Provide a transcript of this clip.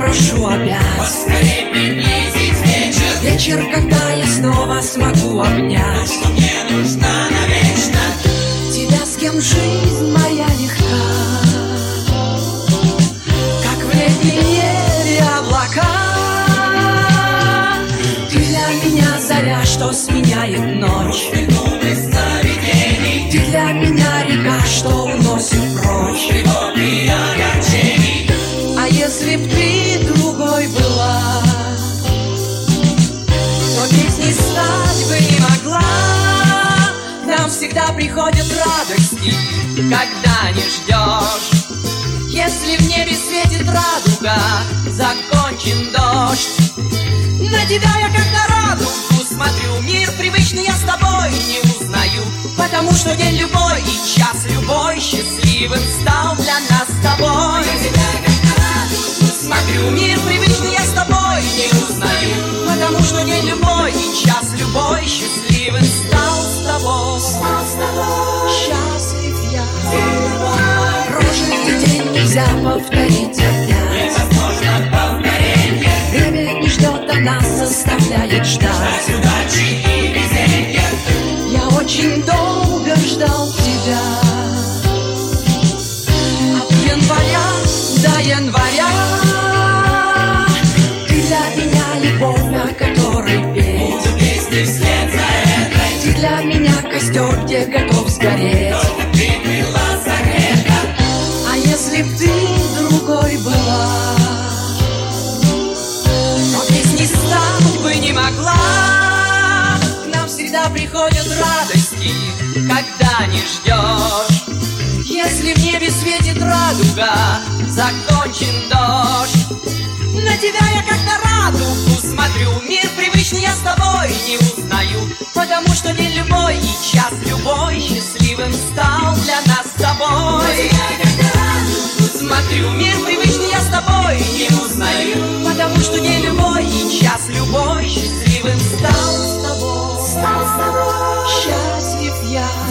прошу опять поскорей приблизить вечер. Вечер, когда я снова смогу обнять Что мне нужна навечно. тебя, с кем жизнь моя легка, как в летнем небе облака. Ты для меня заря, что сменяет ночь. Ты для меня река, что уносит прочь. Тревоги и огорчений. А если б ты другой была, то песни стать бы не могла. Нам всегда приходят радости, когда не ждешь. Если в небе светит радуга, закончен дождь. На тебя я как на радугу смотрю, мир привычный я с тобой не узнаю, потому что день любой и час любой счастливым стал для нас с тобой. На тебя как на радугу Смотрю, мир привычный я с тобой не узнаю, потому что день любой и час любой счастливым стал с тобой. Счастлив я. Прожитый день нельзя повторить опять. невозможно повторение. Время не ждет, а нас заставляет ждать. Удачи и везенья. Я очень долго ждал тебя, от января до января. Ты для меня любовь, о которой петь. Буду песни вслед за этой. Ты для меня костер, где готов сгореть. Только ты была согрета. А если б ты другой была, то песни стать бы не могла. К нам всегда приходят радости, когда не ждешь. Если в небе светит радуга, закончен дождь. На тебя я как на радугу смотрю, мир привычный я с тобой не узнаю, потому что день любой и час любой счастливым стал для нас с тобой. Смотрю, мир привычный я с тобой не узнаю, потому что день любой и час любой счастливым стал с тобой. Счастлив я.